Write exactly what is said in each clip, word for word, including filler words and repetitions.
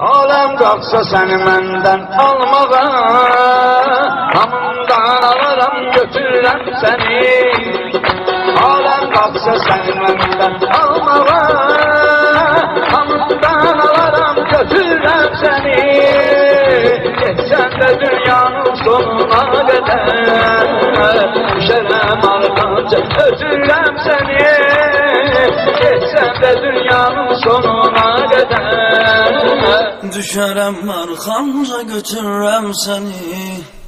Aləm qalxsa səni məndən almağa, hamından alaram götürürəm səni. Aləm qalxsa səni məndən almağa, hamından alaram götürürəm səni. Getsən də dünyanın sonuna qədər, düşərəm arxanca ötürürəm səni. Getsən də dünyanın sonuna qədər, düşərəm arxanca götürürəm səni.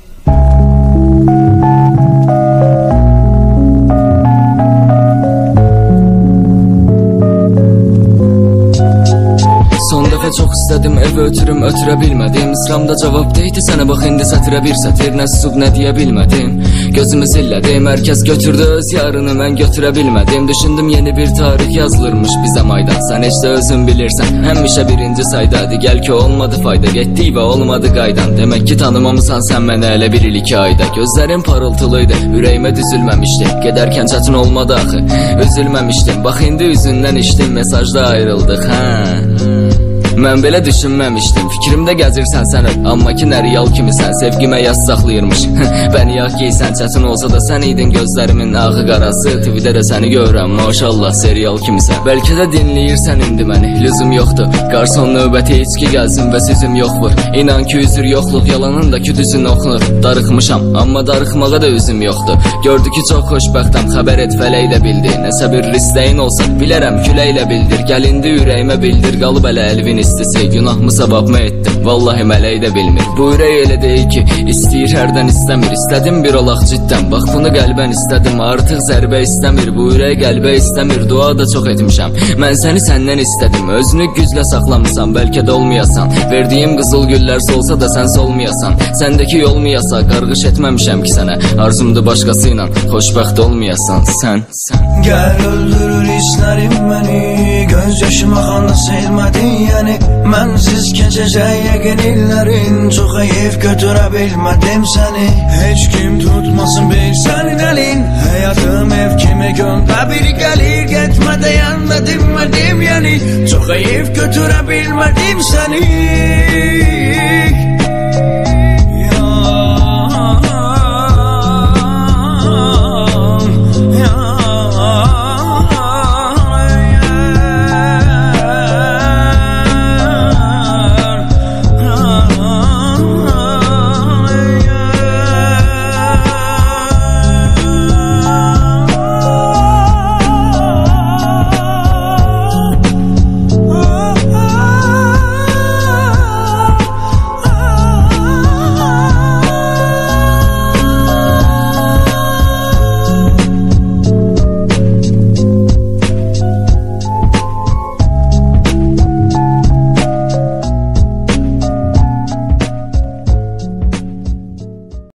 Son dəfə çox istədim, ev ötürüm, ötürə bilmədim. İslamda cavab deydi sənə, bax indi sətirə bir sətir, nə susub nə deyə bilmədim. Gözümü zillədim, hər kəs götürdü öz yarını, mən götürə bilmədim. Düşündüm yeni bir tarix yazılırmış bizə maydan, sən heç də özün bilirsən, həmişə birinci saydadı. Gəl ki olmadı fayda, getdik və olmadı qaydan. Demək ki tanımamısan sən mənə elə bir il iki ayda. Gözlərim parıltılıydı, ürəyimə düzülməmişdi, gedərkən çətin olmadı axı, üzülməmişdim. Bax indi üzündən içdim, mesajda ayrıldıq, hə. Mən belə düşünməmişdim, fikrimdə gəzirsən sən, amma ki nə real kimisən, sevgimə yaz saxlayırmış. Bəni yağ giysən, çətin olsa da sən idin gözlərimin ağı qarası. T V-də də səni görürəm, maşallah serial kimisən. Bəlkə də dinləyirsən indi məni, lüzum yoxdur. Qarson növbəti içki gəlsin və sizim yox vur. İnan ki üzür yoxluq, yalanın da ki düzün oxunur. Darıxmışam, amma darıxmağa da üzüm yoxdur. Gördü ki çox xoşbəxtəm, xəbər et fələk də bildi. Nəsə bir risteyin olsa, bilərəm küləklə bildir. Gəl indi ürəyimə bildir, qalıb ələ əlvin istisi, günahmı savabmı etdim, vallahi mələk də bilmir. Bu ürək elə deyil ki, istəyir hərdən istəmir. İstədim bir olaq ciddən, bax bunu qəlbən istədim. Artıq zərbə istəmir, bu ürək qəlbə istəmir. Dua da çox etmişəm, mən səni səndən istədim. Özünü güclə saxlamısan, bəlkə də olmayasan. Verdiyim qızıl güllər solsa da sən solmayasan. Səndəki olmayasa, qarğış etməmişəm ki sənə. Arzumdu başqası ilə, xoşbəxt olmayasan sən, sən. Gəl öldürür hisslərim məni, göz yaşım axanda sevmədin yəni. Mənsiz keçəcək yəqin illərin, çox heyif götürə bilmədim səni. Heç kim tutmasın bir sənin əlin, həyatım ev kimi göndə bir gəlir. Getmə deyən də dinmədim yəni, çox heyif götürə bilmədim səni.